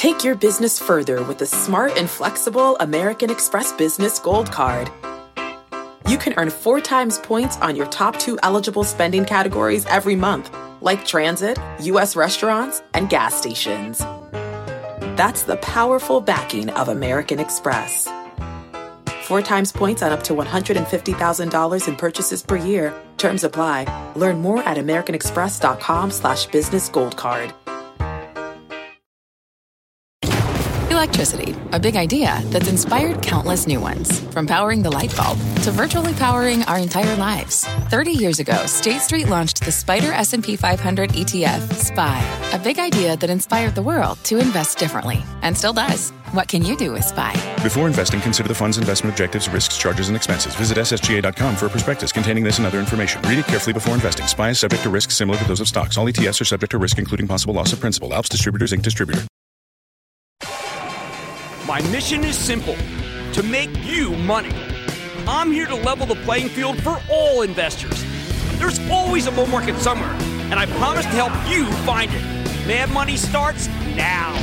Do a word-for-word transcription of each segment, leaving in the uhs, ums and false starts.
Take your business further with the smart and flexible American Express Business Gold Card. You can earn four times points on your top two eligible spending categories every month, like transit, U S restaurants, and gas stations. That's the powerful backing of American Express. Four times points on up to one hundred fifty thousand dollars in purchases per year. Terms apply. Learn more at americanexpress.com slash business gold card. Electricity, a big idea that's inspired countless new ones. From powering the light bulb to virtually powering our entire lives. thirty years ago, State Street launched the Spider S and P five hundred E T F, S P Y, a big idea that inspired the world to invest differently, and still does. What can you do with S P Y? Before investing, consider the fund's investment objectives, risks, charges, and expenses. Visit S S G A dot com for a prospectus containing this and other information. Read it carefully before investing. S P Y is subject to risks similar to those of stocks. All E T Fs are subject to risk, including possible loss of principal. Alps Distributors, Incorporated. Distributor. My mission is simple, to make you money. I'm here to level the playing field for all investors. There's always a bull market somewhere, and I promise to help you find it. Mad Money starts now.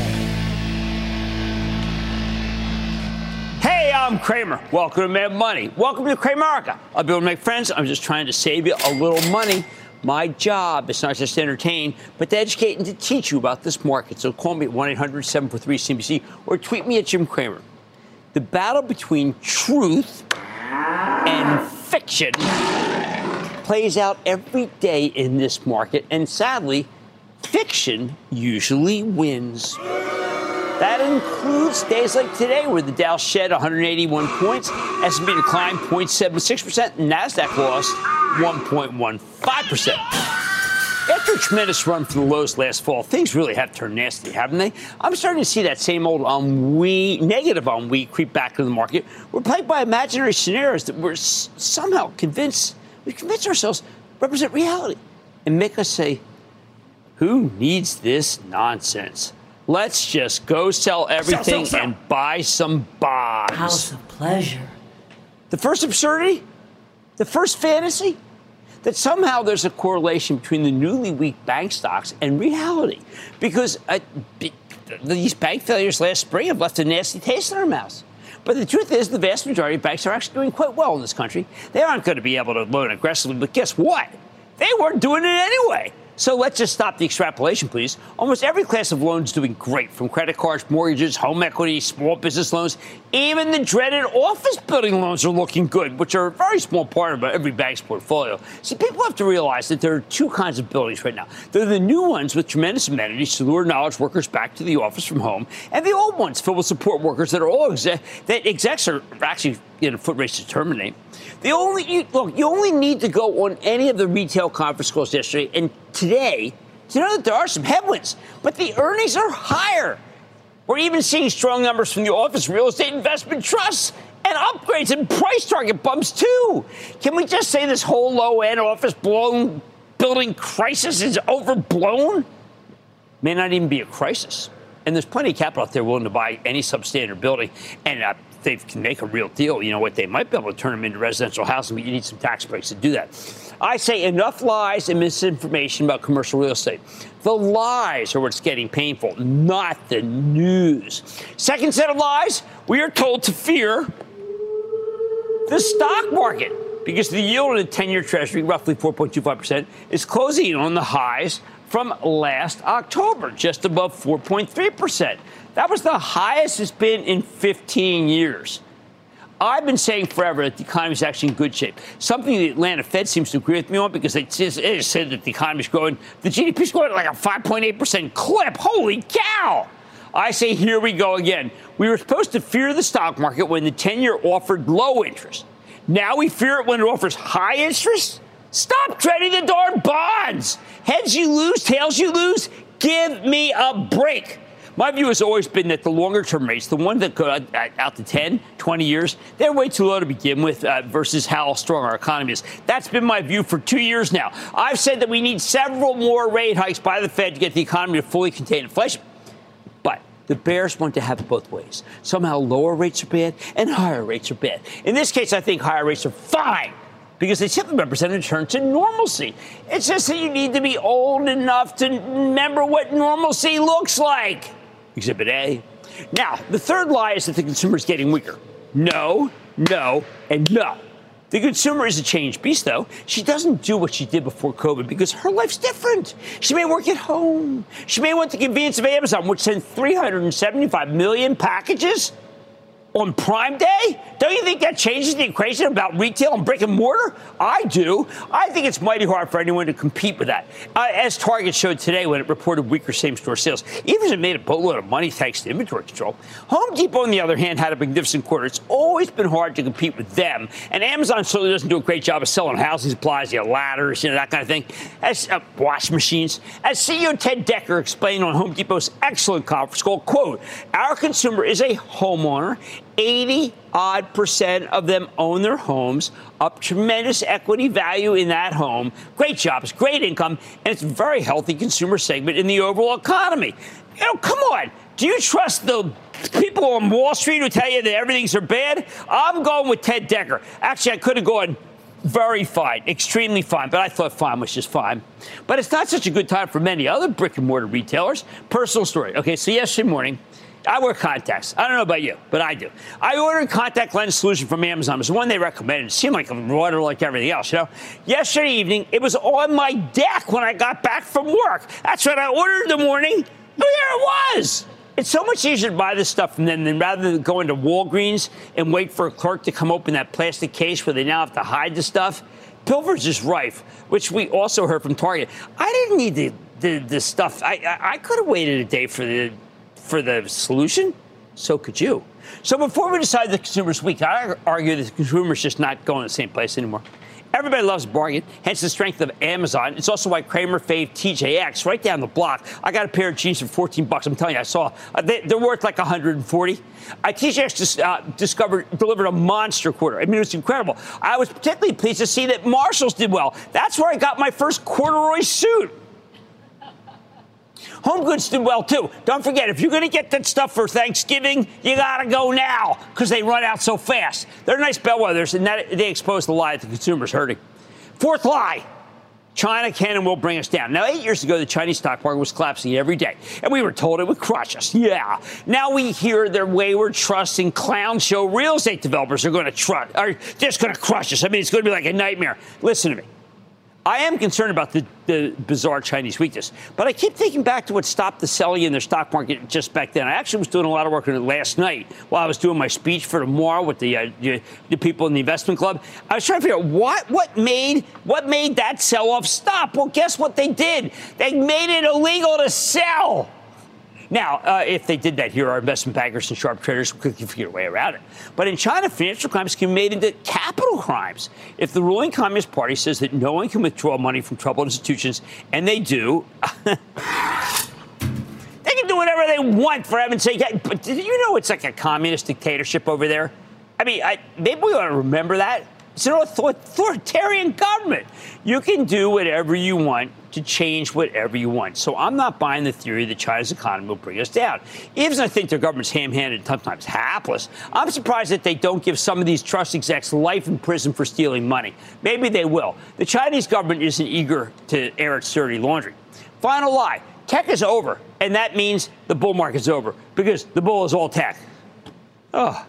Hey, I'm Kramer. Welcome to Mad Money. Welcome to Cramerica. I'll be able to make friends. I'm just trying to save you a little money. My job is not just to entertain, but to educate and to teach you about this market. So call me at one eight hundred seven four three C B C or tweet me at Jim Cramer. The battle between truth and fiction plays out every day in this market, and sadly, fiction usually wins. That includes days like today, where the Dow shed one hundred eighty-one points, S and P declined zero point seven six percent, and NASDAQ lost one point one five percent. After a tremendous run from the lows last fall, things really have turned nasty, haven't they? I'm starting to see that same old ennui, negative ennui creep back into the market. We're plagued by imaginary scenarios that we're s- somehow convinced, we convince ourselves represent reality and make us say, who needs this nonsense? Let's just go sell everything sell, sell, sell. and buy some bonds. House of pleasure. The first absurdity, the first fantasy, that somehow there's a correlation between the newly weak bank stocks and reality. Because uh, b- these bank failures last spring have left a nasty taste in our mouths. But the truth is, the vast majority of banks are actually doing quite well in this country. They aren't going to be able to loan aggressively, but guess what? They weren't doing it anyway. So let's just stop the extrapolation, please. Almost every class of loans is doing great, from credit cards, mortgages, home equity, small business loans. Even the dreaded office building loans are looking good, which are a very small part of every bank's portfolio. See, people have to realize that there are two kinds of buildings right now. There are the new ones with tremendous amenities to lure knowledge workers back to the office from home, and the old ones filled with support workers that are all exec- that execs are actually in a foot race to terminate. The only you, look, you only need to go on any of the retail conference calls yesterday and today to know that there are some headwinds, but the earnings are higher. We're even seeing strong numbers from the office real estate investment trusts and upgrades and price target bumps too. Can we just say this whole low-end office blown building crisis is overblown? May not even be a crisis. And there's plenty of capital out there willing to buy any substandard building, and uh, they can make a real deal. You know what? They might be able to turn them into residential housing, but you need some tax breaks to do that. I say enough lies and misinformation about commercial real estate. The lies are what's getting painful, not the news. Second set of lies, we are told to fear the stock market because the yield on the ten-year Treasury, roughly four point two five percent, is closing in on the highs from last October, just above four point three percent. That was the highest it's been in fifteen years. I've been saying forever that the economy is actually in good shape. Something the Atlanta Fed seems to agree with me on because they just, they just said that the economy is growing. The G D P is growing at like a five point eight percent clip. Holy cow! I say here we go again. We were supposed to fear the stock market when the ten-year offered low interest. Now we fear it when it offers high interest? Stop trading the darn bonds. Heads you lose, tails you lose. Give me a break. My view has always been that the longer-term rates, the ones that go out to ten, twenty years, they're way too low to begin with uh, versus how strong our economy is. That's been my view for two years now. I've said that we need several more rate hikes by the Fed to get the economy to fully contain inflation. But the bears want to have it both ways. Somehow lower rates are bad and higher rates are bad. In this case, I think higher rates are fine, because they simply represent a return to normalcy. It's just that you need to be old enough to remember what normalcy looks like. Exhibit A. Now, the third lie is that the consumer is getting weaker. No, no, and no. The consumer is a changed beast, though. She doesn't do what she did before COVID because her life's different. She may work at home. She may want the convenience of Amazon, which sends three hundred seventy-five million packages on Prime Day? Don't you think that changes the equation about retail and brick and mortar? I do. I think it's mighty hard for anyone to compete with that. Uh, as Target showed today when it reported weaker same-store sales, even as it made a boatload of money thanks to inventory control. Home Depot, on the other hand, had a magnificent quarter. It's always been hard to compete with them. And Amazon certainly doesn't do a great job of selling housing supplies, you know, ladders, you know, that kind of thing. As uh, wash machines. As C E O Ted Decker explained on Home Depot's excellent conference call, quote, our consumer is a homeowner. eighty odd percent of them own their homes, up tremendous equity value in that home, great jobs, great income, and it's a very healthy consumer segment in the overall economy. You know, come on. Do you trust the people on Wall Street who tell you that everything's are bad? I'm going with Ted Decker. Actually, I could have gone very fine, extremely fine, but I thought fine was just fine. But it's not such a good time for many other brick and mortar retailers. Personal story. Okay, so yesterday morning, I wear contacts. I don't know about you, but I do. I ordered a contact lens solution from Amazon. It was the one they recommended. It seemed like a water like everything else, you know. Yesterday evening, it was on my deck when I got back from work. That's what I ordered in the morning. Oh, there it was. It's so much easier to buy this stuff from them than rather than go into Walgreens and wait for a clerk to come open that plastic case where they now have to hide the stuff. Pilfer's is rife, which we also heard from Target. I didn't need the, the, the stuff. I, I, I could have waited a day for the... for the solution, so could you. So before we decide the consumer's weak, I argue that the consumer's just not going to the same place anymore. Everybody loves a bargain, hence the strength of Amazon. It's also why Kramer fave T J X right down the block. I got a pair of jeans for fourteen bucks. I'm telling you, I saw uh, they, they're worth like one hundred forty. Uh, T J X just uh, discovered delivered a monster quarter. I mean, it was incredible. I was particularly pleased to see that Marshalls did well. That's where I got my first corduroy suit. Home Goods did well, too. Don't forget, if you're going to get that stuff for Thanksgiving, you got to go now because they run out so fast. They're nice bellwethers, and that, they expose the lie that the consumer's hurting. Fourth lie. China can and will bring us down. Now, eight years ago, the Chinese stock market was collapsing every day, and we were told it would crush us. Yeah. Now we hear their wayward trust in clown show real estate developers are going to trust, are just going to crush us. I mean, it's going to be like a nightmare. Listen to me. I am concerned about the, the bizarre Chinese weakness, but I keep thinking back to what stopped the selling in their stock market just back then. I actually was doing a lot of work on it last night while I was doing my speech for tomorrow with the, uh, the, the people in the investment club. I was trying to figure out what, what made what made that sell-off stop. Well, guess what they did? They made it illegal to sell. Now, uh, if they did that here, our investment bankers and sharp traders could quickly figure a way around it. But in China, financial crimes can be made into capital crimes. If the ruling Communist Party says that no one can withdraw money from troubled institutions, and they do, they can do whatever they want, for heaven's sake. But did you know it's like a communist dictatorship over there? I mean, I, maybe we ought to remember that. It's an authoritarian government. You can do whatever you want to change whatever you want. So I'm not buying the theory that China's economy will bring us down. Even as I think their government's ham-handed and sometimes hapless, I'm surprised that they don't give some of these trust execs life in prison for stealing money. Maybe they will. The Chinese government isn't eager to air its dirty laundry. Final lie. Tech is over, and that means the bull market's over because the bull is all tech. Oh.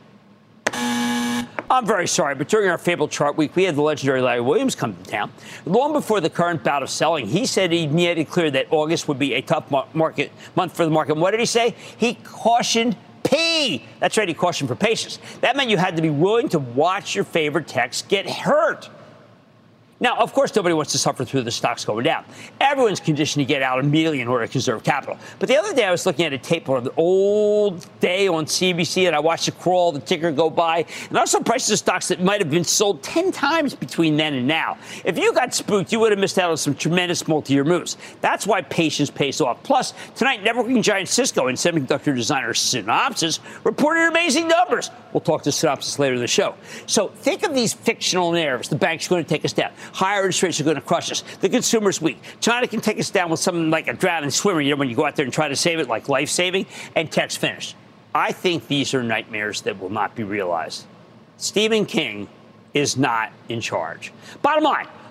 I'm very sorry, but during our fabled chart week, we had the legendary Larry Williams come to town. Long before the current bout of selling, he said he made it clear that August would be a tough market month for the market. And what did he say? He cautioned P. That's right, he cautioned for patience. That meant you had to be willing to watch your favorite techs get hurt. Now, of course, nobody wants to suffer through the stocks going down. Everyone's conditioned to get out immediately in order to conserve capital. But the other day, I was looking at a tape of the old day on C B C, and I watched it crawl, the ticker go by, and also prices of stocks that might have been sold ten times between then and now. If you got spooked, you would have missed out on some tremendous multi-year moves. That's why patience pays off. Plus, tonight, networking giant Cisco and semiconductor designer Synopsys reported amazing numbers. We'll talk to Synopsys later in the show. So think of these fictional narratives. The bank's going to take us down. Higher interest rates are going to crush us. The consumer's weak. China can take us down with something like a drowning swimmer, you know, when you go out there and try to save it, like life-saving, and tech's finished. I think these are nightmares that will not be realized. Stephen King is not in charge. Bottom line,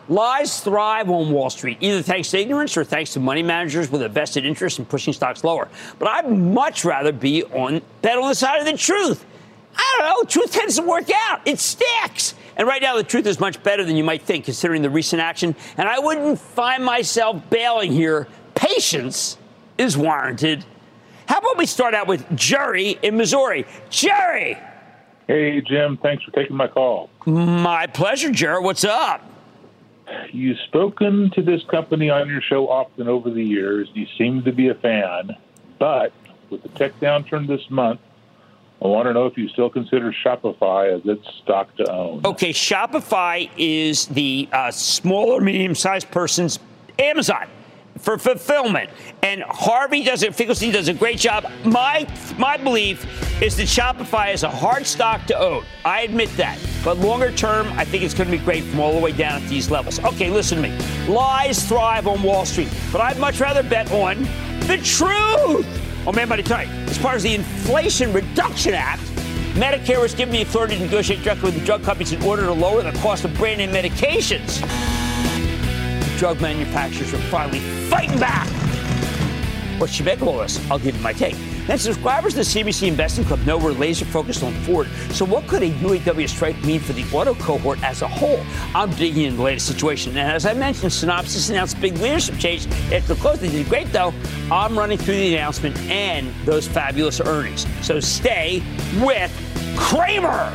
Lies thrive on Wall Street, either thanks to ignorance or thanks to money managers with a vested interest in pushing stocks lower. But I'd much rather be on bet on the side of the truth. I don't know. Truth tends to work out. It sticks. And right now, the truth is much better than you might think, considering the recent action. And I wouldn't find myself bailing here. Patience is warranted. How about we start out with Jerry in Missouri? Jerry! Hey, Jim. Thanks for taking my call. My pleasure, Jerry. What's up? You've spoken to this company on your show often over the years. You seem to be a fan. But with the tech downturn this month, I want to know if you still consider Shopify a good stock to own. Okay, Shopify is the uh, smaller, medium-sized person's Amazon for fulfillment. And Harvey does it, Finkelstein does a great job. My my belief is that Shopify is a hard stock to own. I admit that. But longer term, I think it's going to be great from all the way down at these levels. Okay, listen to me. Lies thrive on Wall Street, but I'd much rather bet on the truth. Oh, man, buddy, tell you, as far as the Inflation Reduction Act, Medicare was given the authority to negotiate directly with the drug companies in order to lower the cost of brand name medications. Drug manufacturers are finally fighting back. What should you make of all this? I'll give you my take. Then subscribers to the C B C Investing Club know we're laser focused on Ford. So what could a U A W strike mean for the auto cohort as a whole? I'm digging into the latest situation. And as I mentioned, Synopsys announced a big leadership change after the close. They did great, though. I'm running through the announcement and those fabulous earnings. So stay with Cramer.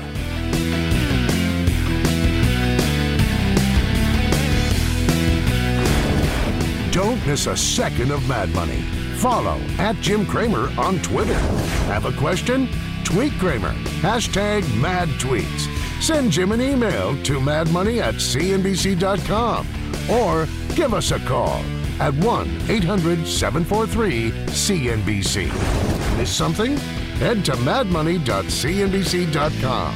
Don't miss a second of Mad Money. Follow at Jim Cramer on Twitter. Have a question? Tweet Cramer. Hashtag mad tweets. Send Jim an email to madmoney at c n b c dot com or give us a call at one eight hundred seven four three C N B C. Miss something? Head to mad money dot c n b c dot com.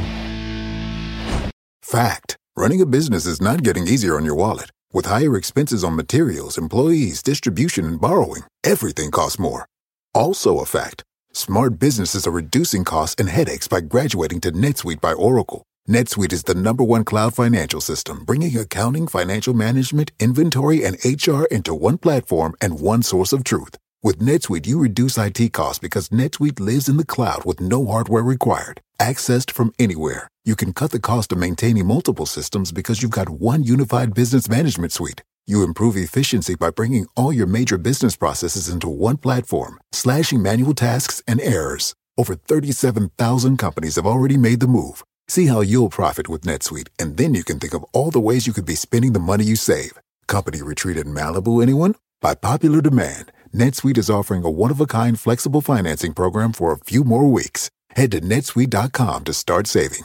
Fact. Running a business is not getting easier on your wallet. With higher expenses on materials, employees, distribution, and borrowing, everything costs more. Also a fact. Smart businesses are reducing costs and headaches by graduating to NetSuite by Oracle. NetSuite is the number one cloud financial system, bringing accounting, financial management, inventory, and H R into one platform and one source of truth. With NetSuite, you reduce I T costs because NetSuite lives in the cloud with no hardware required. Accessed from anywhere. You can cut the cost of maintaining multiple systems because you've got one unified business management suite. You improve efficiency by bringing all your major business processes into one platform, slashing manual tasks and errors. Over thirty-seven thousand companies have already made the move. See how you'll profit with NetSuite, and then you can think of all the ways you could be spending the money you save. Company retreat in Malibu, anyone? By popular demand, NetSuite is offering a one-of-a-kind flexible financing program for a few more weeks. Head to netsuite dot com to start saving.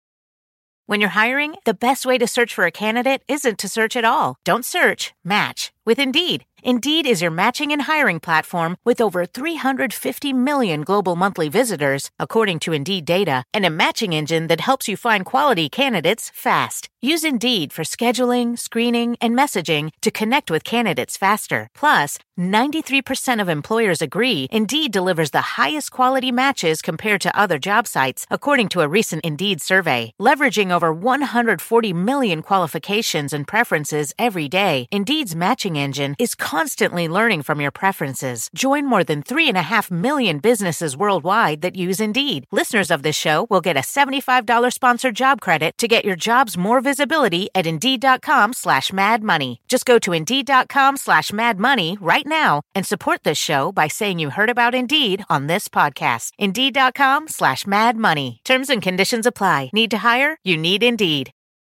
When you're hiring, the best way to search for a candidate isn't to search at all. Don't search, match with Indeed. Indeed is your matching and hiring platform with over three hundred fifty million global monthly visitors, according to Indeed data, and a matching engine that helps you find quality candidates fast. Use Indeed for scheduling, screening, and messaging to connect with candidates faster. Plus, ninety-three percent of employers agree Indeed delivers the highest quality matches compared to other job sites, according to a recent Indeed survey. Leveraging over one hundred forty million qualifications and preferences every day, Indeed's matching engine is constantly learning from your preferences. Join more than three and a half million businesses worldwide that use Indeed. Listeners of this show will get a seventy-five dollars sponsored job credit to get your jobs more visibility at Indeed.com slash Mad Money. Just go to Indeed.com slash Mad Money right now and support this show by saying you heard about Indeed on this podcast. Indeed.com slash Mad Money. Terms and conditions apply. Need to hire? You need Indeed.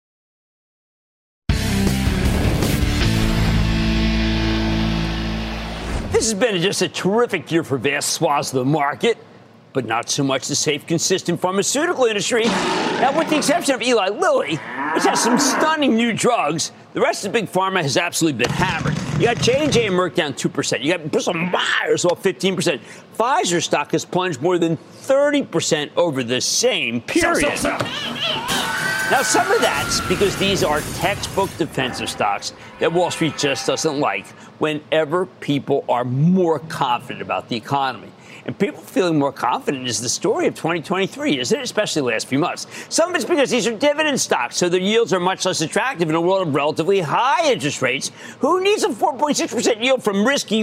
This has been just a terrific year for vast swaths of the market, but not so much the safe, consistent pharmaceutical industry. Now, with the exception of Eli Lilly, which has some stunning new drugs, the rest of big pharma has absolutely been hammered. You got J and J and Merck down two percent. You got Bristol Myers off fifteen percent. Pfizer stock has plunged more than thirty percent over the same period. So, so, so. Now, some of that's because these are textbook defensive stocks, that Wall Street just doesn't like whenever people are more confident about the economy. And people feeling more confident is the story of twenty twenty-three, isn't it? Especially the last few months. Some of it's because these are dividend stocks, so their yields are much less attractive in a world of relatively high interest rates. Who needs a four point six percent yield from risky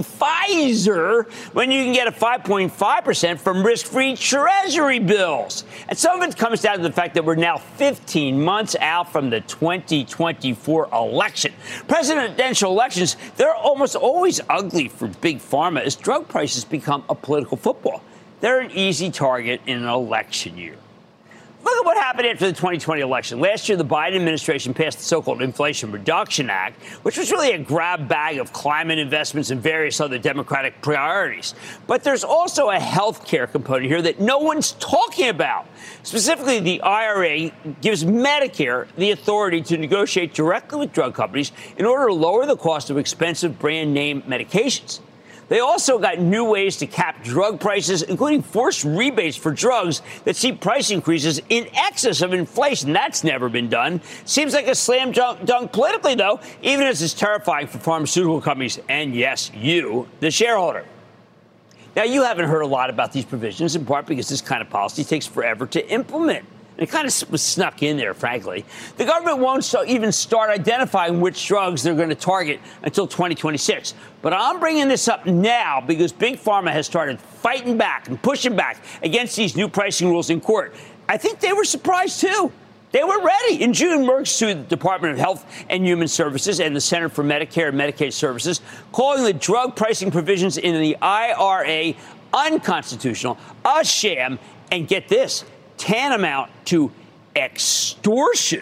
Pfizer when you can get a five point five percent from risk-free Treasury bills? And some of it comes down to the fact that we're now fifteen months out from the twenty twenty-four election. Presidential elections, they're almost always ugly for big pharma as drug prices become a political football. They're an easy target in an election year. Look at what happened after the twenty twenty election. Last year, the Biden administration passed the so-called Inflation Reduction Act, which was really a grab bag of climate investments and various other Democratic priorities. But there's also a health care component here that no one's talking about. Specifically, the I R A gives Medicare the authority to negotiate directly with drug companies in order to lower the cost of expensive brand name medications. They also got new ways to cap drug prices, including forced rebates for drugs that see price increases in excess of inflation. That's never been done. Seems like a slam dunk politically, though, even as it's terrifying for pharmaceutical companies and, yes, you, the shareholder. Now, you haven't heard a lot about these provisions, in part because this kind of policy takes forever to implement. It kind of was snuck in there, frankly. The government won't so even start identifying which drugs they're going to target until twenty twenty-six. But I'm bringing this up now because Big Pharma has started fighting back and pushing back against these new pricing rules in court. I think they were surprised, too. They were ready. In June, Merck sued the Department of Health and Human Services and the Center for Medicare and Medicaid Services, calling the drug pricing provisions in the I R A unconstitutional, a sham, and get this, tantamount to extortion.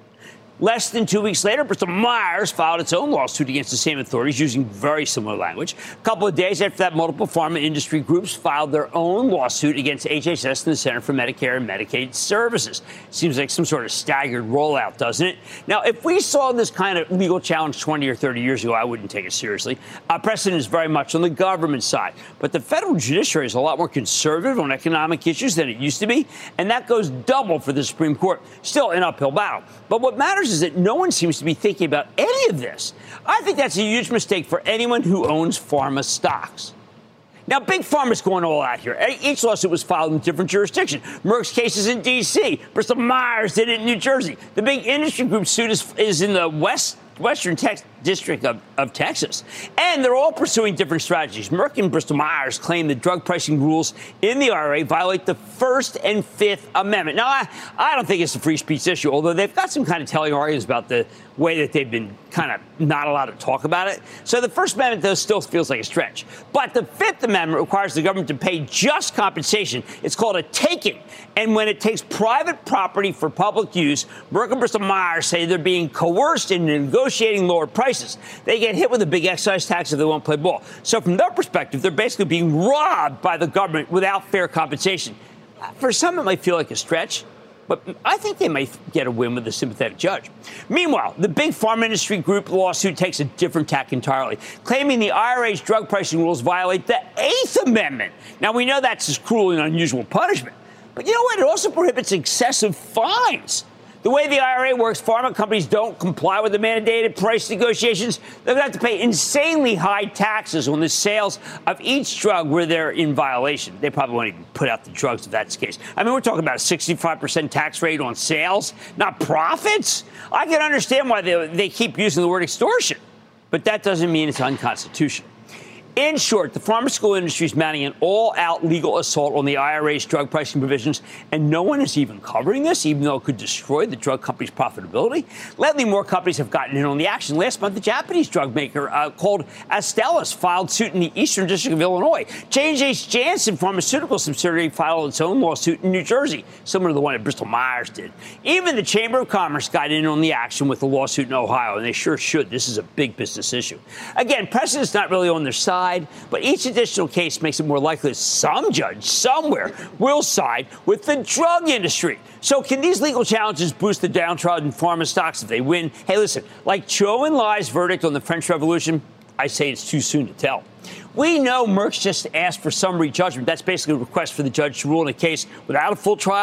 Less than two weeks later, Bristol Myers filed its own lawsuit against the same authorities using very similar language. A couple of days after that, multiple pharma industry groups filed their own lawsuit against H H S and the Center for Medicare and Medicaid Services. Seems like some sort of staggered rollout, doesn't it? Now, if we saw this kind of legal challenge twenty or thirty years ago, I wouldn't take it seriously. Uh, precedent is very much on the government side. But the federal judiciary is a lot more conservative on economic issues than it used to be, and that goes double for the Supreme Court. Still an uphill battle. But what matters is that no one seems to be thinking about any of this. I think that's a huge mistake for anyone who owns pharma stocks. Now, Big Pharma's going all out here. Each lawsuit was filed in a different jurisdiction. Merck's case is in D C Bristol Myers did it in New Jersey. The big industry group suit is, is in the West Western Tex- District of, of Texas. And they're all pursuing different strategies. Merck and Bristol Myers claim the drug pricing rules in the I R A violate the First and Fifth Amendment. Now, I, I don't think it's a free speech issue, although they've got some kind of telling arguments about the way that they've been kind of not allowed to talk about it. So the First Amendment, though, still feels like a stretch. But the Fifth Amendment requires the government to pay just compensation. It's called a taking. And when it takes private property for public use, Merck and Bristol Myers say they're being coerced into negotiating lower prices. They get hit with a big excise tax if they won't play ball. So from their perspective, they're basically being robbed by the government without fair compensation. For some, it might feel like a stretch, but I think they might get a win with a sympathetic judge. Meanwhile, the big pharma industry group lawsuit takes a different tack entirely, claiming the I R A's drug pricing rules violate the Eighth Amendment. Now, we know that's a cruel and unusual punishment, but you know what? It also prohibits excessive fines. The way the I R A works, pharma companies don't comply with the mandated price negotiations. They're going to have to pay insanely high taxes on the sales of each drug where they're in violation. They probably won't even put out the drugs if that's the case. I mean, we're talking about a sixty-five percent tax rate on sales, not profits. I can understand why they, they keep using the word extortion, but that doesn't mean it's unconstitutional. In short, the pharmaceutical industry is mounting an all-out legal assault on the I R A's drug pricing provisions, and no one is even covering this, even though it could destroy the drug company's profitability. Lately, more companies have gotten in on the action. Last month, the Japanese drug maker uh, called Astellas filed suit in the Eastern District of Illinois. J and J Janssen Pharmaceutical subsidiary filed its own lawsuit in New Jersey, similar to the one that Bristol Myers did. Even the Chamber of Commerce got in on the action with the lawsuit in Ohio, and they sure should. This is a big business issue. Again, precedent's not really on their side, but each additional case makes it more likely that some judge somewhere will side with the drug industry. So can these legal challenges boost the downtrodden pharma stocks if they win? Hey, listen, like Zhou Enlai's verdict on the French Revolution, I say it's too soon to tell. We know Merck's just asked for summary judgment. That's basically a request for the judge to rule in a case without a full trial.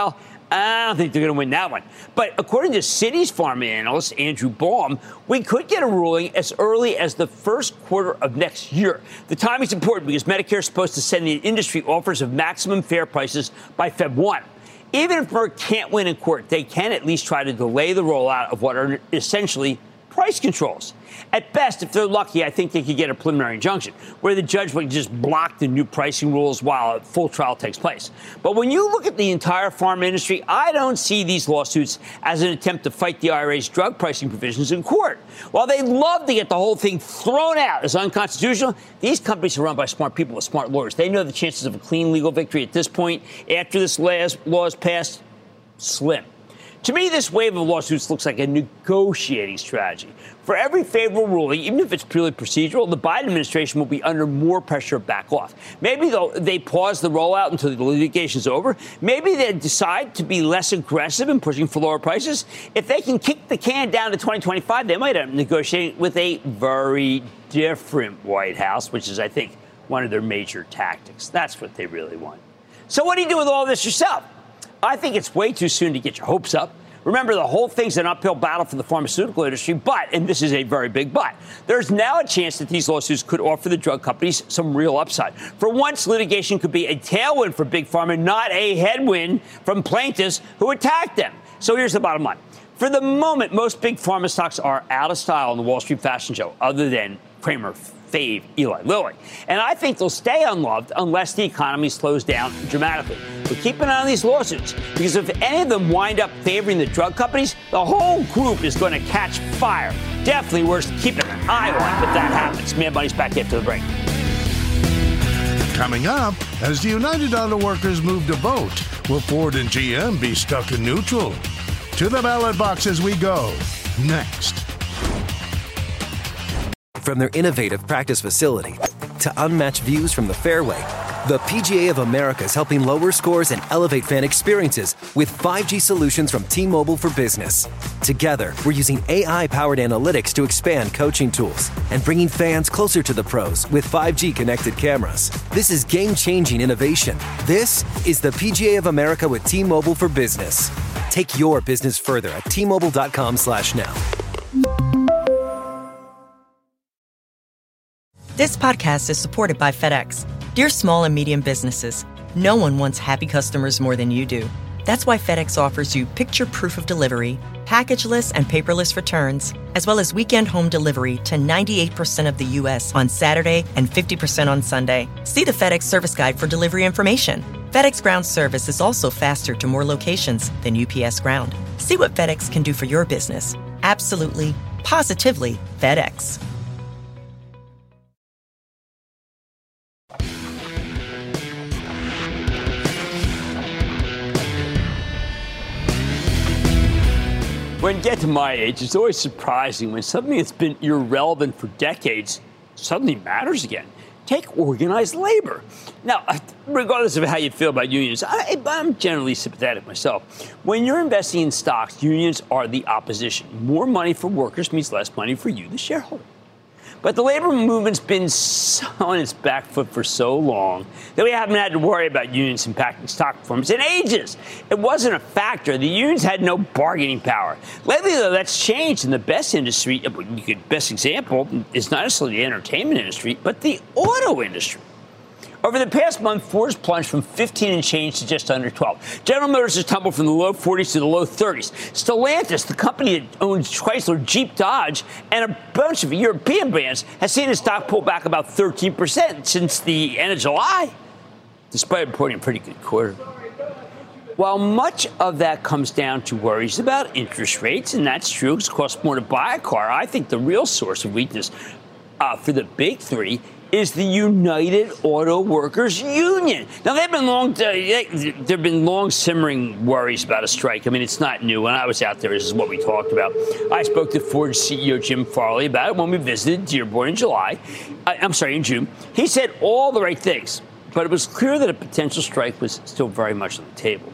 I don't think they're going to win that one. But according to Citi's pharma analyst, Andrew Baum, we could get a ruling as early as the first quarter of next year. The timing is important because Medicare is supposed to send the industry offers of maximum fair prices by February first. Even if Merck can't win in court, they can at least try to delay the rollout of what are essentially price controls. At best, if they're lucky, I think they could get a preliminary injunction where the judge would just block the new pricing rules while a full trial takes place. But when you look at the entire pharma industry, I don't see these lawsuits as an attempt to fight the I R A's drug pricing provisions in court. While they'd love to get the whole thing thrown out as unconstitutional, these companies are run by smart people with smart lawyers. They know the chances of a clean legal victory at this point, after this law is passed, slim. To me, this wave of lawsuits looks like a negotiating strategy. For every favorable ruling, even if it's purely procedural, the Biden administration will be under more pressure to back off. Maybe they pause the rollout until the litigation is over. Maybe they decide to be less aggressive in pushing for lower prices. If they can kick the can down to twenty twenty-five, they might end up negotiating with a very different White House, which is, I think, one of their major tactics. That's what they really want. So what do you do with all this yourself? I think it's way too soon to get your hopes up. Remember, the whole thing's an uphill battle for the pharmaceutical industry, but, and this is a very big but, there's now a chance that these lawsuits could offer the drug companies some real upside. For once, litigation could be a tailwind for Big Pharma, not a headwind from plaintiffs who attacked them. So here's the bottom line. For the moment, most Big Pharma stocks are out of style on the Wall Street fashion show, other than Cramer fave Eli Lilly. And I think they'll stay unloved unless the economy slows down dramatically. But keep an eye on these lawsuits, because if any of them wind up favoring the drug companies, the whole group is going to catch fire. Definitely worth keeping an eye on if that happens. Mad Money's back after the break. Coming up, as the United Auto Workers move to vote, will Ford and G M be stuck in neutral? To the ballot box as we go. Next. From their innovative practice facility to unmatched views from the fairway, the P G A of America is helping lower scores and elevate fan experiences with five G solutions from T-Mobile for Business. Together, we're using A I-powered analytics to expand coaching tools and bringing fans closer to the pros with five G connected cameras. This is game-changing innovation. This is the P G A of America with T-Mobile for Business. Take your business further at T Mobile dot com slash now. This podcast is supported by FedEx. Dear small and medium businesses, no one wants happy customers more than you do. That's why FedEx offers you picture proof of delivery, packageless and paperless returns, as well as weekend home delivery to ninety-eight percent of the U S on Saturday and fifty percent on Sunday. See the FedEx service guide for delivery information. FedEx Ground service is also faster to more locations than U P S Ground. See what FedEx can do for your business. Absolutely, positively FedEx. When you get to my age, it's always surprising when something that's been irrelevant for decades suddenly matters again. Take organized labor. Now, regardless of how you feel about unions, I, I'm generally sympathetic myself. When you're investing in stocks, unions are the opposition. More money for workers means less money for you, the shareholder. But the labor movement's been so on its back foot for so long that we haven't had to worry about unions impacting stock performance in ages. It wasn't a factor. The unions had no bargaining power. Lately, though, that's changed in the best industry. The best example is not necessarily the entertainment industry, but the auto industry. Over the past month, Ford's plunged from fifteen and change to just under twelve. General Motors has tumbled from the low forties to the low thirties. Stellantis, the company that owns Chrysler, Jeep, Dodge, and a bunch of European brands, has seen its stock pull back about thirteen percent since the end of July, despite reporting a pretty good quarter. While much of that comes down to worries about interest rates, and that's true, because it costs more to buy a car, I think the real source of weakness uh, for the big three is the United Auto Workers Union. Now, they've been long, uh, there've been long simmering worries about a strike. I mean, it's not new. When I was out there, this is what we talked about. I spoke to Ford C E O Jim Farley about it when we visited Dearborn in July. I, I'm sorry, in June. He said all the right things, but it was clear that a potential strike was still very much on the table.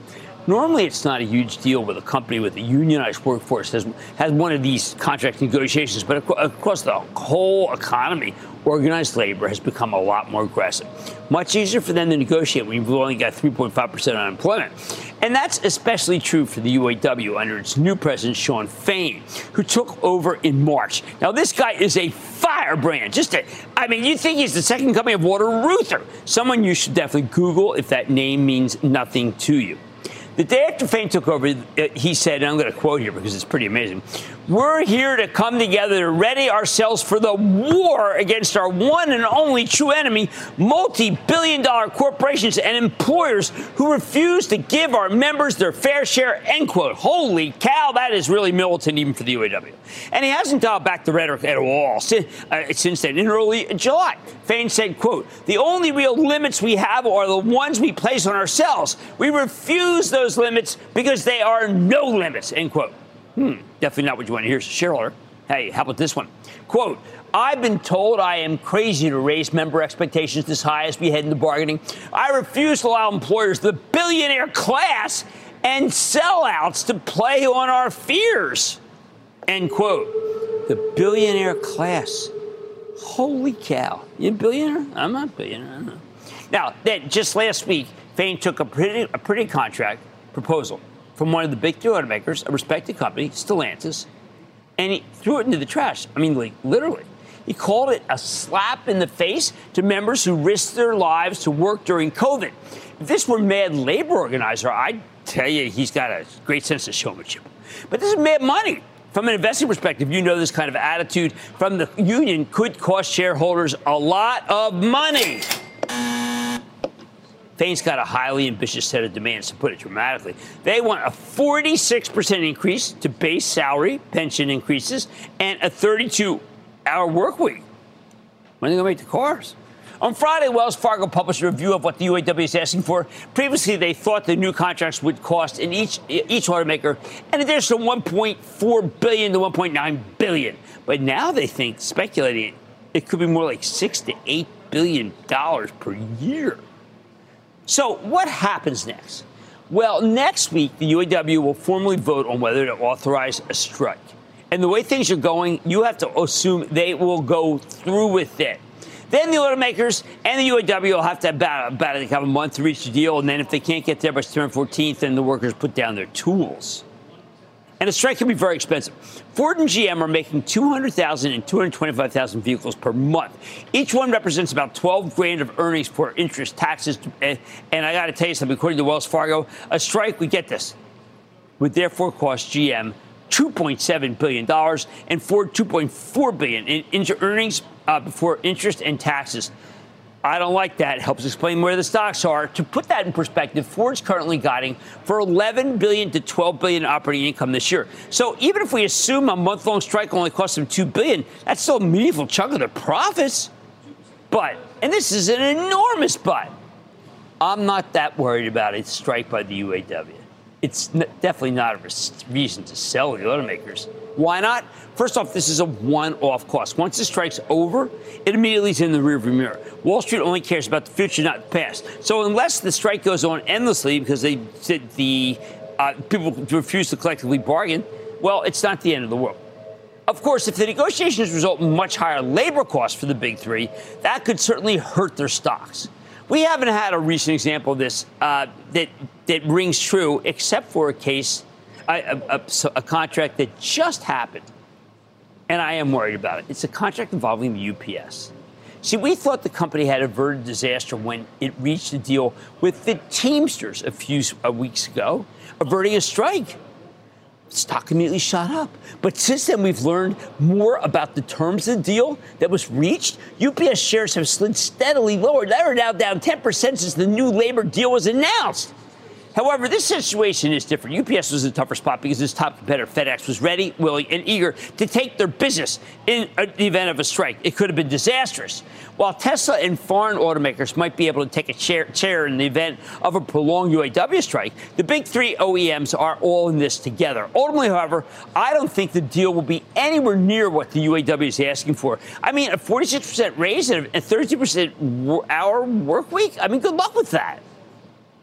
Normally, it's not a huge deal with a company with a unionized workforce has, has one of these contract negotiations, but across the whole economy, organized labor has become a lot more aggressive. Much easier for them to negotiate when you've only got three point five percent unemployment. And that's especially true for the U A W under its new president, Shawn Fain, who took over in March. Now, this guy is a firebrand. Just a, I mean, you think he's the second coming of Walter Reuther, someone you should definitely Google if that name means nothing to you. The day after Fain took over, he said, and I'm going to quote here because it's pretty amazing, "We're here to come together to ready ourselves for the war against our one and only true enemy, multi-billion dollar corporations and employers who refuse to give our members their fair share," end quote. Holy cow, that is really militant even for the U A W. And he hasn't dialed back the rhetoric at all since, uh, since then. In early July, Fain said, quote, "The only real limits we have are the ones we place on ourselves. We refuse those limits because they are no limits," end quote. Hmm, definitely not what you want to hear as a shareholder. Hey, how about this one? Quote, "I've been told I am crazy to raise member expectations this high as we head into bargaining. I refuse to allow employers, the billionaire class, and sellouts to play on our fears," end quote. The billionaire class. Holy cow. You a billionaire? I'm not a billionaire. I'm not. Now, then, just last week, Fain took a pretty, a pretty contract proposal from one of the big three automakers, a respected company, Stellantis, and he threw it into the trash. I mean, like, literally. He called it a slap in the face to members who risked their lives to work during COVID. If this were Mad Labor Organizer, I'd tell you he's got a great sense of showmanship. But this is mad money. From an investing perspective, you know this kind of attitude from the union could cost shareholders a lot of money. Fain's got a highly ambitious set of demands, to put it dramatically. They want a forty-six percent increase to base salary, pension increases, and a thirty-two hour work week. When are they going to make the cars? On Friday, Wells Fargo published a review of what the U A W is asking for. Previously, they thought the new contracts would cost in each each automaker an additional one point four billion dollars to one point nine billion dollars. But now they think, speculating, it could be more like six to eight billion dollars per year. So what happens next? Well, next week, the U A W will formally vote on whether to authorize a strike. And the way things are going, you have to assume they will go through with it. Then the automakers and the U A W will have to have about, about a month to reach a deal. And then if they can't get there by September fourteenth, then the workers put down their tools. And a strike can be very expensive. Ford and G M are making two hundred thousand and two hundred twenty-five thousand vehicles per month. Each one represents about twelve grand of earnings for interest, taxes. And, and I got to tell you something, according to Wells Fargo, a strike, we get this, would therefore cost G M two point seven billion dollars and Ford two point four billion dollars in, in earnings uh, before interest and taxes. I don't like that. It helps explain where the stocks are. To put that in perspective, Ford's currently guiding for eleven billion dollars to twelve billion dollars operating income this year. So even if we assume a month-long strike only costs them two billion dollars, that's still a meaningful chunk of their profits. But, and this is an enormous but, I'm not that worried about a strike by the U A W. It's n- definitely not a reason to sell the automakers. Why not? First off, this is a one-off cost. Once the strike's over, it immediately is in the rearview mirror. Wall Street only cares about the future, not the past. So unless the strike goes on endlessly because they said the uh, people refuse to collectively bargain, well, it's not the end of the world. Of course, if the negotiations result in much higher labor costs for the big three, that could certainly hurt their stocks. We haven't had a recent example of this uh, that that rings true, except for a case, a, a, a contract that just happened, and I am worried about it. It's a contract involving the U P S. See, we thought the company had averted disaster when it reached a deal with the Teamsters a few uh, weeks ago, averting a strike. Stock immediately shot up. But since then, we've learned more about the terms of the deal that was reached. U P S shares have slid steadily lower. They're now down ten percent since the new labor deal was announced. However, this situation is different. U P S was in a tougher spot because its top competitor, FedEx, was ready, willing, and eager to take their business in the event of a strike. It could have been disastrous. While Tesla and foreign automakers might be able to take a chair, chair in the event of a prolonged U A W strike, the big three O E Ms are all in this together. Ultimately, however, I don't think the deal will be anywhere near what the U A W is asking for. I mean, a forty-six percent raise and a thirty-two percent hour work week? I mean, good luck with that.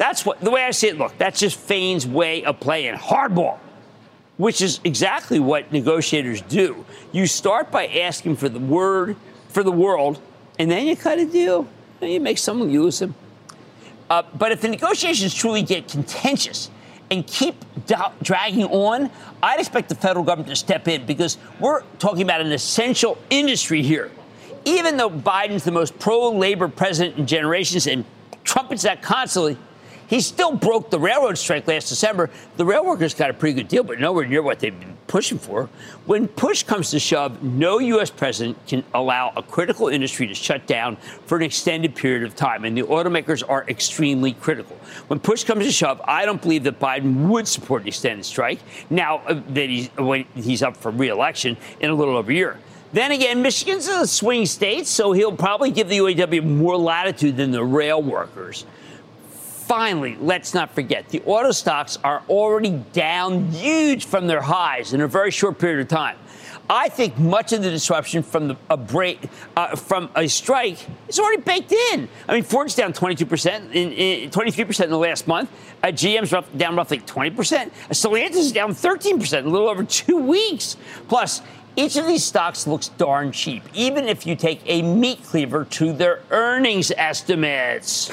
That's what the way I see it. Look, that's just Fain's way of playing hardball, which is exactly what negotiators do. You start by asking for the word for the world, and then you cut a deal. And you make someone use them. Uh, but if the negotiations truly get contentious and keep do- dragging on, I'd expect the federal government to step in because we're talking about an essential industry here. Even though Biden's the most pro-labor president in generations and trumpets that constantly, he still broke the railroad strike last December. The rail workers got a pretty good deal, but nowhere near what they've been pushing for. When push comes to shove, no U S president can allow a critical industry to shut down for an extended period of time, and the automakers are extremely critical. When push comes to shove, I don't believe that Biden would support an extended strike now that he's, when he's up for re-election in a little over a year. Then again, Michigan's a swing state, so he'll probably give the U A W more latitude than the rail workers. Finally, let's not forget, the auto stocks are already down huge from their highs in a very short period of time. I think much of the disruption from the, a break, uh, from a strike is already baked in. I mean, Ford's down twenty-two percent, in, in, twenty-three percent in the last month. Uh, G M's rough, down roughly twenty percent. Uh, Stellantis is down thirteen percent in a little over two weeks. Plus, each of these stocks looks darn cheap, even if you take a meat cleaver to their earnings estimates.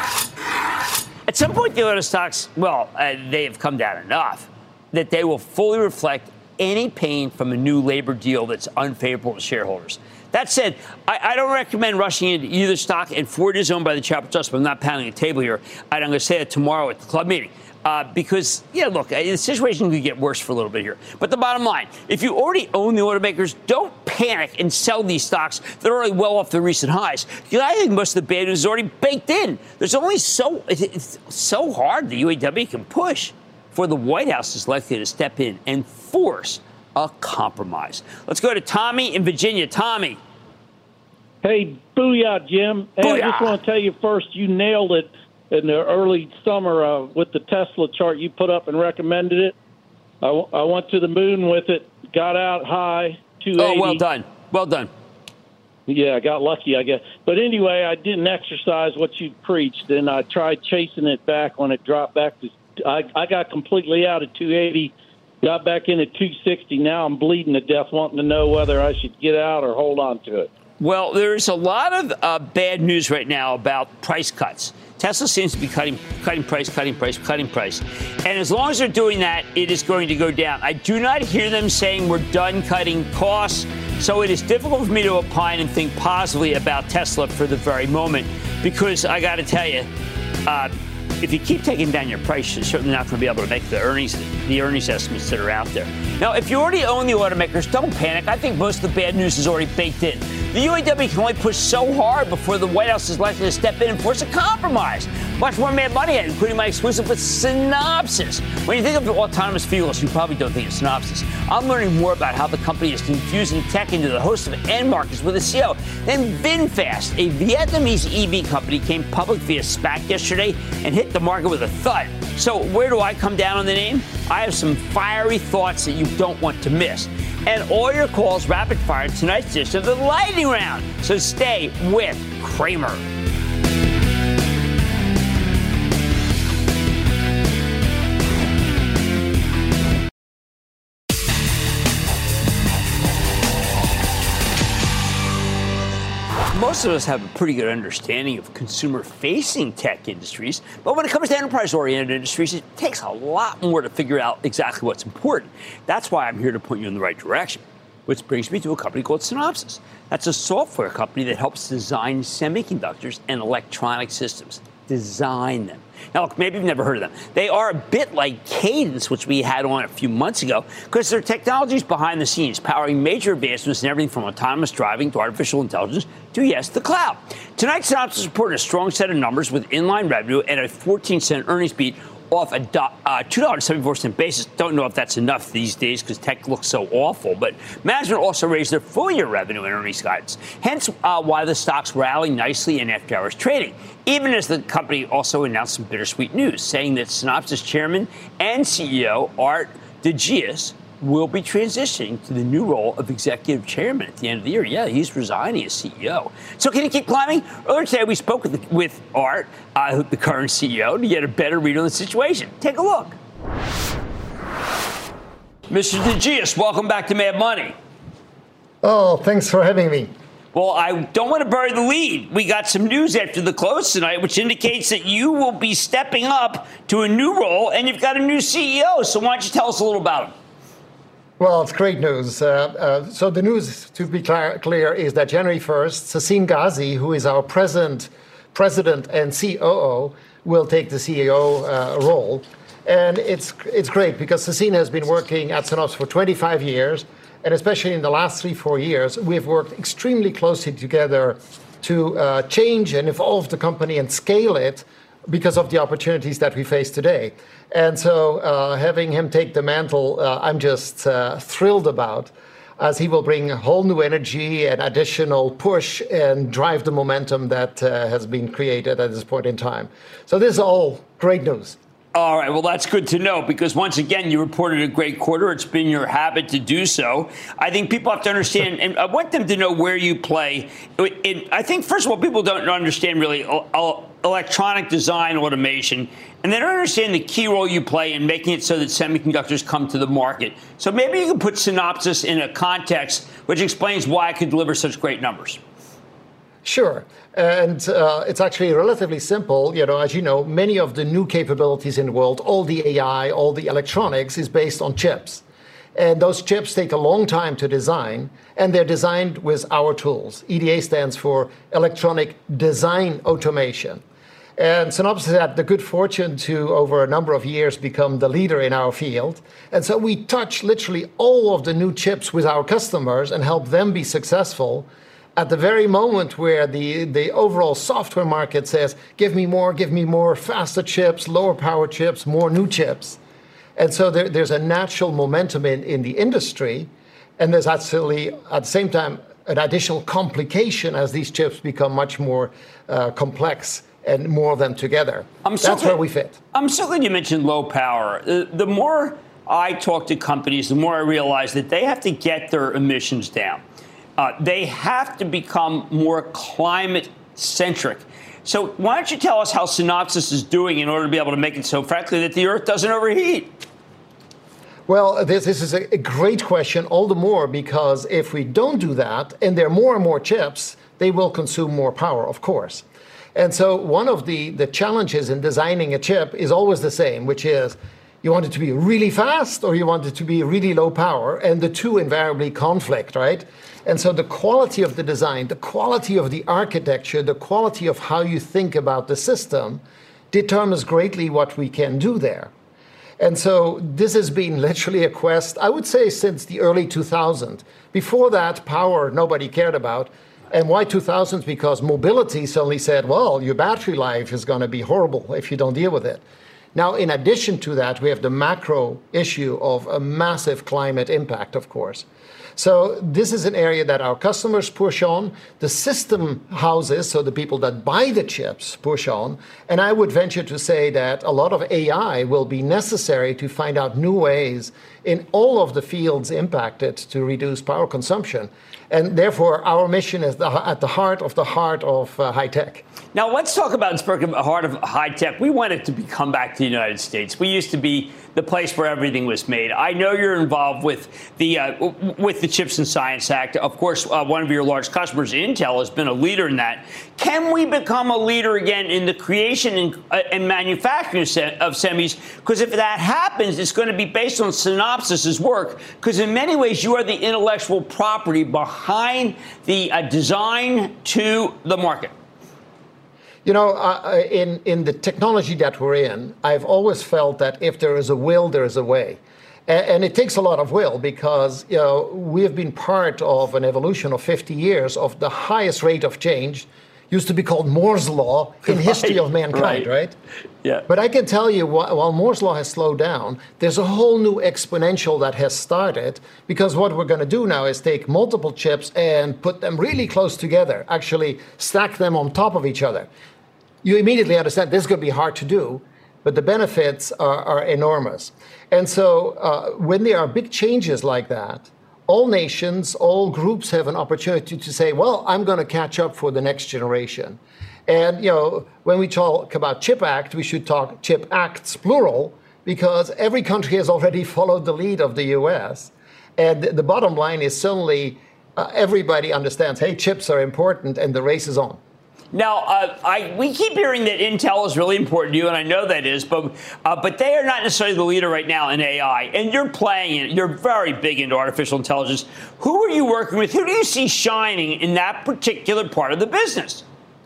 At some point, the auto stocks, well, uh, they have come down enough that they will fully reflect any pain from a new labor deal that's unfavorable to shareholders. That said, I, I don't recommend rushing into either stock, and Ford is owned by the Chapter Trust, but I'm not pounding the table here. And I'm going to say it tomorrow at the club meeting. Uh, because, yeah, look, the situation could get worse for a little bit here. But the bottom line, if you already own the automakers, don't panic and sell these stocks that are already well off the recent highs. Because I think most of the bad news is already baked in. There's only so, it's so hard the U A W can push for the White House is likely to step in and force a compromise. Let's go to Tommy in Virginia. Tommy. Hey, booyah, Jim. Hey, Booyah. I just want to tell you first, you nailed it. In the early summer uh, with the Tesla chart you put up and recommended it. I, w- I went to the moon with it, got out high, two eighty. Oh, well done. Well done. Yeah, I got lucky, I guess. But anyway, I didn't exercise what you preached, and I tried chasing it back when it dropped back to I, I got completely out at two eighty, got back in at two sixty. Now I'm bleeding to death wanting to know whether I should get out or hold on to it. Well, there's a lot of uh, bad news right now about price cuts. Tesla seems to be cutting, cutting price, cutting price, cutting price. And as long as they're doing that, it is going to go down. I do not hear them saying we're done cutting costs. So it is difficult for me to opine and think positively about Tesla for the very moment, because I got to tell you, uh, if you keep taking down your price, you're certainly not going to be able to make the earnings, the earnings estimates that are out there. Now, if you already own the automakers, don't panic. I think most of the bad news is already baked in. The U A W can only push so hard before the White House is likely to step in and force a compromise. Much more Mad Money, including my exclusive with Synopsys. When you think of autonomous vehicles, you probably don't think of Synopsys. I'm learning more about how the company is infusing tech into the host of end markets with a C E O. Then VinFast, a Vietnamese E V company, came public via SPAC yesterday and hit the market with a thud. So where do I come down on the name? I have some fiery thoughts that you don't want to miss. And all your calls rapid fire in tonight's edition of the Lightning Round. So stay with Cramer. Most of us have a pretty good understanding of consumer-facing tech industries, but when it comes to enterprise-oriented industries, it takes a lot more to figure out exactly what's important. That's why I'm here to point you in the right direction, which brings me to a company called Synopsys. That's a software company that helps design semiconductors and electronic systems. Design them. Now, look, maybe you've never heard of them. They are a bit like Cadence, which we had on a few months ago, because their technology is behind the scenes, powering major advancements in everything from autonomous driving to artificial intelligence to, yes, the cloud. Tonight, Synopsys reported a strong set of numbers with inline revenue and a fourteen cent earnings beat off a uh, two dollars and seventy-four cents basis. Don't know if that's enough these days because tech looks so awful. But management also raised their full-year revenue and earnings guidance, hence uh, why the stocks rally nicely in after-hours trading, even as the company also announced some bittersweet news, saying that Synopsys chairman and C E O Art de Geus will be transitioning to the new role of executive chairman at the end of the year. Yeah, he's resigning as C E O. So can he keep climbing? Earlier today, we spoke with, the, with Art, uh, the current C E O, to get a better read on the situation. Take a look. Mister DeGius, welcome back to Mad Money. Oh, thanks for having me. Well, I don't want to bury the lead. We got some news after the close tonight, which indicates that you will be stepping up to a new role, and you've got a new C E O. So why don't you tell us a little about him? Well, it's great news. Uh, uh, so the news, to be clear, clear, is that January first, Sassine Ghazi, who is our present president and C O O, will take the C E O uh, role. And it's it's great because Sassine has been working at Synopsys for twenty-five years. And especially in the last three, four years, we've worked extremely closely together to uh, change and evolve the company and scale it because of the opportunities that we face today. And so uh, having him take the mantle, uh, I'm just uh, thrilled about, as he will bring a whole new energy and additional push and drive the momentum that uh, has been created at this point in time. So this is all great news. All right, well, that's good to know because, once again, you reported a great quarter. It's been your habit to do so. I think people have to understand, and I want them to know where you play. It, it, I think, first of all, people don't understand really electronic design automation, and they don't understand the key role you play in making it so that semiconductors come to the market. So maybe you can put Synopsys in a context which explains why it could deliver such great numbers. Sure. And uh, it's actually relatively simple. You know, as you know, many of the new capabilities in the world, all the A I, all the electronics is based on chips. And those chips take a long time to design, and they're designed with our tools. E D A stands for Electronic Design Automation. And Synopsys had the good fortune to, over a number of years, become the leader in our field. And so we touch literally all of the new chips with our customers and help them be successful at the very moment where the, the overall software market says, give me more, give me more faster chips, lower power chips, more new chips. And so there, there's a natural momentum in, in the industry. And there's actually, at the same time, an additional complication as these chips become much more uh, complex and more of them together. I'm so That's glad, where we fit. I'm so glad you mentioned low power. The, the more I talk to companies, the more I realize that they have to get their emissions down. Uh, they have to become more climate-centric. So why don't you tell us how Synopsys is doing in order to be able to make it so, frankly, that the Earth doesn't overheat? Well, this, this is a, a great question, all the more because if we don't do that, and there are more and more chips, they will consume more power, of course. And so one of the, the challenges in designing a chip is always the same, which is you want it to be really fast or you want it to be really low power, and the two invariably conflict, right? And so the quality of the design, the quality of the architecture, the quality of how you think about the system determines greatly what we can do there. And so this has been literally a quest, I would say, since the early two thousands. Before that, power nobody cared about. And why two thousands? Because mobility suddenly said, well, your battery life is going to be horrible if you don't deal with it. Now, in addition to that, we have the macro issue of a massive climate impact, of course. So this is an area that our customers push on, the system houses, so the people that buy the chips, push on. And I would venture to say that a lot of A I will be necessary to find out new ways in all of the fields impacted to reduce power consumption. And therefore, our mission is the, at the heart of the heart of uh, high tech. Now, let's talk about the heart of high tech. We want it to become back to the United States. We used to be the place where everything was made. I know you're involved with the uh, with the Chips and Science Act. Of course, uh, one of your large customers, Intel, has been a leader in that. Can we become a leader again in the creation and, uh, and manufacturing of semis? Because if that happens, it's going to be based on Synopsys' work. Because in many ways, you are the intellectual property behind the uh, design to the market. You know, uh, in, in the technology that we're in, I've always felt that if there is a will, there is a way. And, and it takes a lot of will because, you know, we have been part of an evolution of fifty years of the highest rate of change, used to be called Moore's Law in right, history of mankind, right. right? Yeah. But I can tell you, while Moore's Law has slowed down, there's a whole new exponential that has started because what we're going to do now is take multiple chips and put them really close together, actually stack them on top of each other. You immediately understand this is going to be hard to do. but the benefits are, are enormous. And so uh, when there are big changes like that, all nations, all groups have an opportunity to say, well, I'm going to catch up for the next generation. And, you know, when we talk about CHIP Act, we should talk CHIP Acts, plural, because every country has already followed the lead of the U S. And the bottom line is suddenly uh, everybody understands, hey, chips are important, and the race is on. Now, uh, I, we keep hearing that Intel is really important to you, and I know that is, but uh, but they are not necessarily the leader right now in A I, and you're playing it. You're very big into artificial intelligence. Who are you working with? Who do you see shining in that particular part of the business?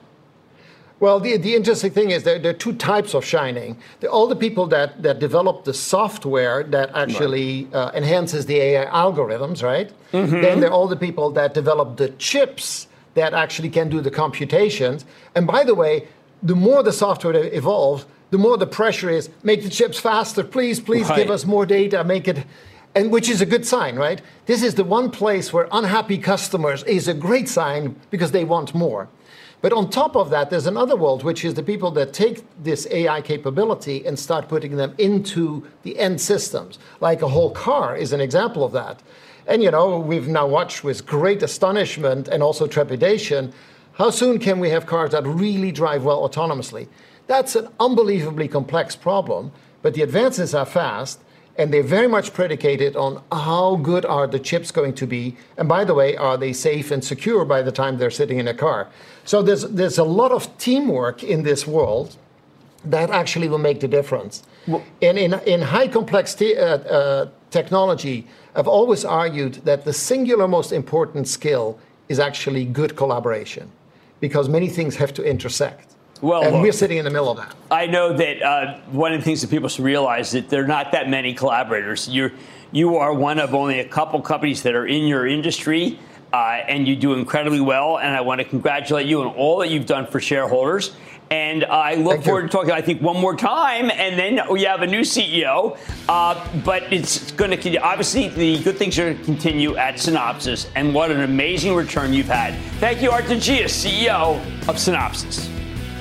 Well, the, the interesting thing is there, there are two types of shining. There are all the people that, that develop the software that actually right. uh, enhances the A I algorithms, right? Mm-hmm. Then there are all the people that develop the chips that actually can do the computations. And by the way, the more the software evolves, the more the pressure is, make the chips faster, please, please right. give us more data, make it, and which is a good sign, right? This is the one place where unhappy customers is a great sign because they want more. But on top of that, there's another world, which is the people that take this A I capability and start putting them into the end systems. Like a whole car is an example of that. And, you know, we've now watched with great astonishment and also trepidation, how soon can we have cars that really drive well autonomously? That's an unbelievably complex problem, but the advances are fast, and they're very much predicated on how good are the chips going to be, and by the way, are they safe and secure by the time they're sitting in a car? So there's, there's a lot of teamwork in this world that actually will make the difference. Well, and in, in high complex te- uh, uh, technology, I've always argued that the singular most important skill is actually good collaboration, because many things have to intersect. Well, and look, we're sitting in the middle of that. I know that uh, one of the things that people should realize that there are not that many collaborators. You're, you are one of only a couple companies that are in your industry, uh, and you do incredibly well. And I want to congratulate you on all that you've done for shareholders. And I look Thank forward you. to talking, I think, one more time, and then we have a new C E O. Uh, but it's going to continue. Obviously, the good things are going to continue at Synopsys, and what an amazing return you've had. Thank you, Aart de Geus, C E O of Synopsys.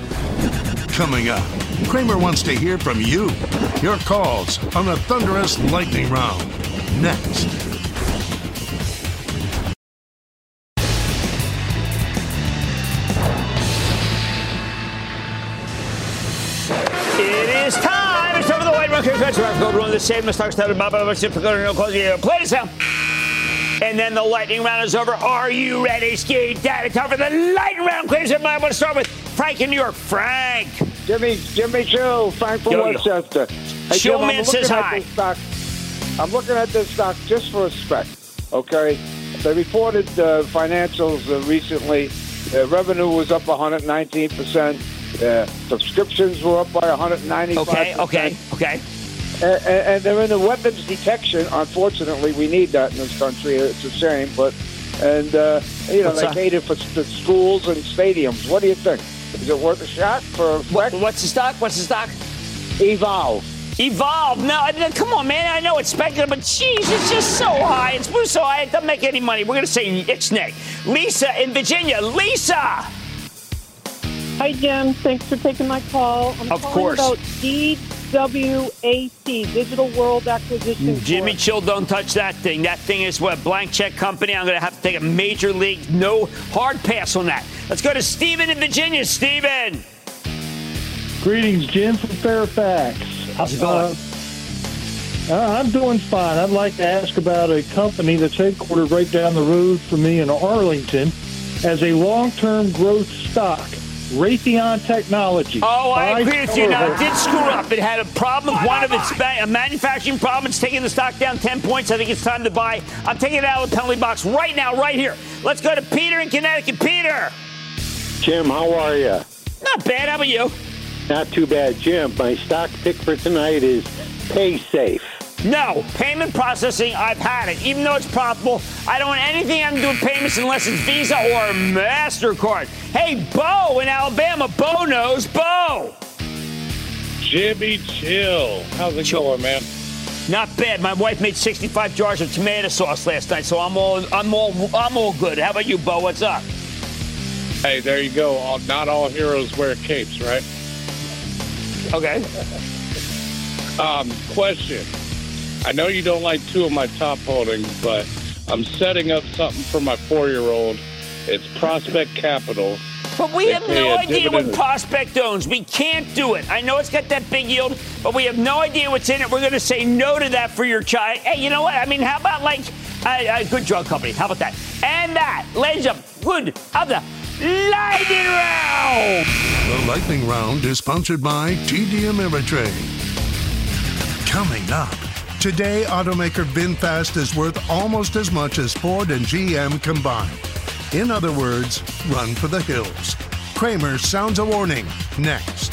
Coming up, Cramer wants to hear from you. Your calls on the Thunderous Lightning Round. Next. It is time. It's time for the Lightning Round. Go run the same. The stock started. Play this out. And then the lightning round is over. Are you ready, Ski Daddy? Time for the lightning round. Please, I want to start with Frank in New York. Frank. Jimmy, Jimmy Chill, Frank from Yo, Westchester. Hey, Jim, Showman says hi. Stock, I'm looking at this stock just for a spec, okay? They reported uh, financials uh, recently. Uh, revenue was up one hundred nineteen percent. Uh, subscriptions were up by one hundred ninety-five percent. Okay, okay, okay. And, and they're in the weapons detection. Unfortunately, we need that in this country. It's a shame, but and uh, you know What's they cater for the schools and stadiums. What do you think? Is it worth a shot for? What, what's the stock? What's the stock? Evolve. Evolve. No, come on, man. I know it's speculative, but geez, it's just so high. It's moved so high. It doesn't make any money. We're going to say Ixnay. Lisa in Virginia. Lisa. Hi, Jim. Thanks for taking my call. I'm of calling course. about D W A C, Digital World Acquisition. Jimmy Corp. Chill, don't touch that thing. That thing is what, blank check company. I'm going to have to take a major league, no hard pass on that. Let's go to Stephen in Virginia. Stephen. Greetings, Jim from Fairfax. How's it going? Uh, I'm doing fine. I'd like to ask about a company that's headquartered right down the road from me in Arlington as a long-term growth stock. Raytheon Technology. Oh, I agree with you. Now, it did screw up. It had a problem with one of its ba- a manufacturing problem. It's taking the stock down ten points. I think it's time to buy. I'm taking it out of the penalty box right now, right here. Let's go to Peter in Connecticut. Peter. Jim, how are you? Not bad. How about you? Not too bad, Jim. My stock pick for tonight is PaySafe. No, payment processing, I've had it. Even though it's profitable, I don't want anything having to do with payments unless it's Visa or MasterCard. Hey, Bo in Alabama. Bo knows. Bo. Jimmy Chill. How's it Chill. going, man? Not bad. My wife made sixty-five jars of tomato sauce last night, so I'm all I'm all I'm all good. How about you, Bo? What's up? Hey, there you go. Not all heroes wear capes, right? Okay. Um, question. I know you don't like two of my top holdings, but I'm setting up something for my four-year-old. It's Prospect Capital. But we They have pay no a idea what dividend. Prospect owns. We can't do it. I know it's got that big yield, but we have no idea what's in it. We're going to say no to that for your child. Hey, you know what? I mean, how about like a, a good drug company? How about that? And that, ladies and gentlemen, good of the lightning round. The lightning round is sponsored by T D Ameritrade. Coming up, today automaker VinFast is worth almost as much as Ford and G M combined. In other words, run for the hills. Kramer sounds a warning. Next.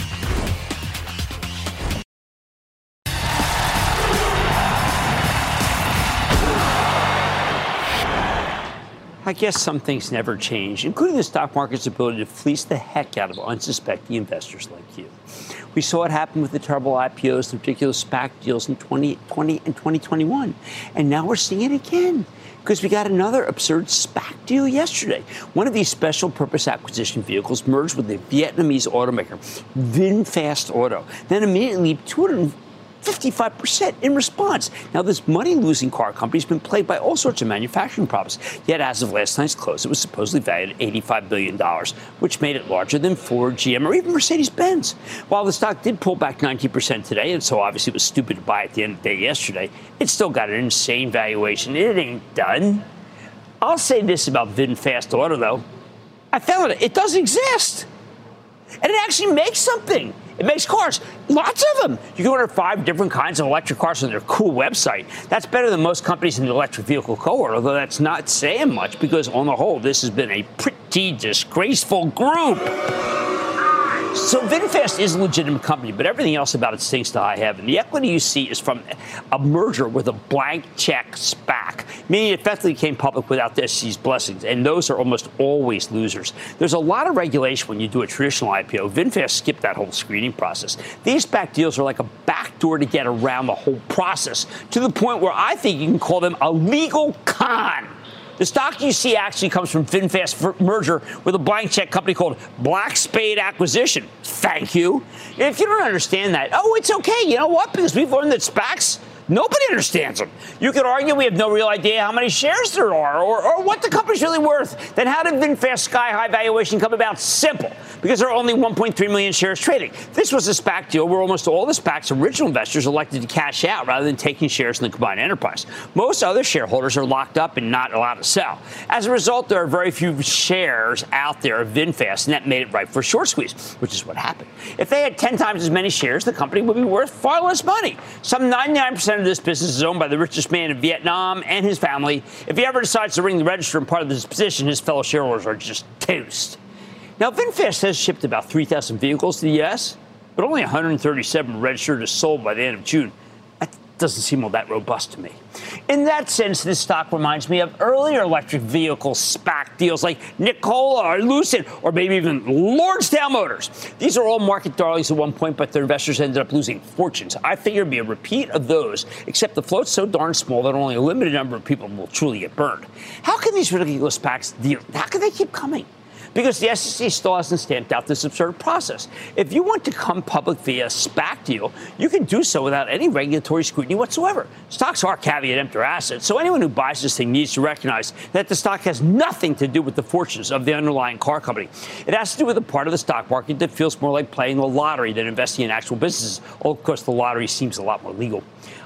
I guess some things never change, including the stock market's ability to fleece the heck out of unsuspecting investors like you. We saw it happen with the terrible I P Os, the ridiculous SPAC deals in twenty twenty and twenty twenty-one. And now we're seeing it again because we got another absurd SPAC deal yesterday. One of these special purpose acquisition vehicles merged with the Vietnamese automaker VinFast Auto, then immediately leaped two hundred fifty-five percent in response. Now, this money-losing car company has been plagued by all sorts of manufacturing problems. Yet, as of last night's close, it was supposedly valued at eighty-five billion dollars, which made it larger than Ford, G M, or even Mercedes-Benz. While the stock did pull back nineteen percent today, and so obviously it was stupid to buy at the end of the day yesterday, it still got an insane valuation. It ain't done. I'll say this about VinFast Auto, though. I found it. It does exist. And it actually makes something. It makes cars, lots of them. You can order five different kinds of electric cars on their cool website. That's better than most companies in the electric vehicle cohort, although that's not saying much because on the whole, this has been a pretty disgraceful group. So VinFast is a legitimate company, but everything else about it stinks to high heaven. The equity you see is from a merger with a blank check SPAC, meaning it effectively came public without the S E C's blessings, and those are almost always losers. There's a lot of regulation when you do a traditional I P O. VinFast skipped that whole screening process. These SPAC deals are like a backdoor to get around the whole process, to the point where I think you can call them a legal con. The stock you see actually comes from VinFast merger with a blank check company called Black Spade Acquisition. Thank you. If you don't understand that, oh, it's okay. You know what? Because we've learned that SPACs, nobody understands them. You could argue we have no real idea how many shares there are or, or what the company's really worth. Then how did VinFast sky-high valuation come about? Simple. Because there are only one point three million shares trading. This was a SPAC deal where almost all the SPAC's original investors elected to cash out rather than taking shares in the combined enterprise. Most other shareholders are locked up and not allowed to sell. As a result, there are very few shares out there of VinFast, and that made it ripe for a short squeeze, which is what happened. If they had ten times as many shares, the company would be worth far less money. Some ninety-nine percent of this business is owned by the richest man in Vietnam and his family. If he ever decides to ring the register and part of this position, his fellow shareholders are just toast. Now, VinFast has shipped about three thousand vehicles to the U S, but only one hundred thirty-seven registered or sold by the end of June. That doesn't seem all that robust to me. In that sense, this stock reminds me of earlier electric vehicle SPAC deals like Nikola or Lucid or maybe even Lordstown Motors. These are all market darlings at one point, but their investors ended up losing fortunes. I figure it'd be a repeat of those, except the float's so darn small that only a limited number of people will truly get burned. How can these ridiculous SPACs deal? How can they keep coming? Because the S E C still hasn't stamped out this absurd process. If you want to come public via a SPAC deal, you can do so without any regulatory scrutiny whatsoever. Stocks are caveat emptor assets, so anyone who buys this thing needs to recognize that the stock has nothing to do with the fortunes of the underlying car company. It has to do with a part of the stock market that feels more like playing the lottery than investing in actual businesses. Oh, of course, the lottery seems a lot more legal.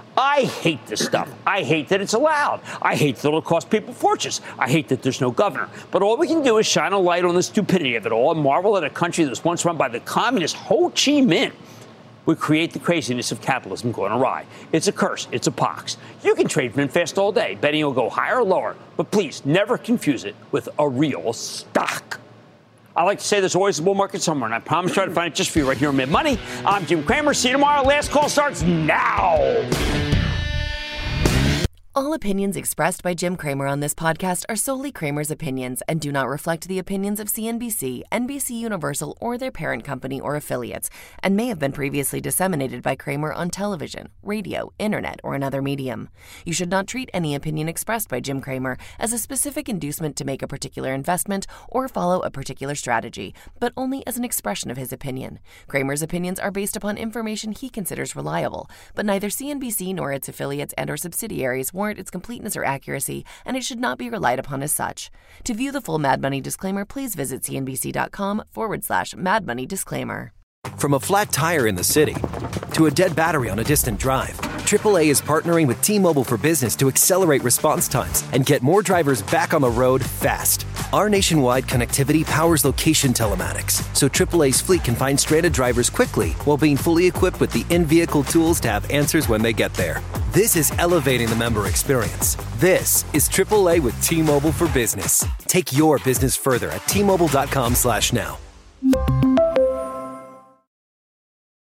I hate this stuff. I hate that it's allowed. I hate that it'll cost people fortunes. I hate that there's no governor. But all we can do is shine a light on the stupidity of it all and marvel at a country that was once run by the communist Ho Chi Minh would create the craziness of capitalism going awry. It's a curse. It's a pox. You can trade VinFast all day, betting it'll go higher or lower. But please never confuse it with a real stock. I like to say there's always a bull market somewhere, and I promise to try to find it just for you right here on Mid Money. I'm Jim Cramer. See you tomorrow. Last call starts now. All opinions expressed by Jim Cramer on this podcast are solely Cramer's opinions and do not reflect the opinions of C N B C, N B C Universal, or their parent company or affiliates, and may have been previously disseminated by Cramer on television, radio, internet, or another medium. You should not treat any opinion expressed by Jim Cramer as a specific inducement to make a particular investment or follow a particular strategy, but only as an expression of his opinion. Cramer's opinions are based upon information he considers reliable, but neither C N B C nor its affiliates and or subsidiaries warrant its completeness or accuracy, and it should not be relied upon as such. To view the full Mad Money disclaimer, please visit cnbc.com forward slash Mad Money disclaimer. From a flat tire in the city to a dead battery on a distant drive, triple A is partnering with T-Mobile for Business to accelerate response times and get more drivers back on the road fast. Our nationwide connectivity powers location telematics, so triple A's fleet can find stranded drivers quickly while being fully equipped with the in-vehicle tools to have answers when they get there. This is elevating the member experience. This is triple A with T-Mobile for Business. Take your business further at T Mobile dot com slash now.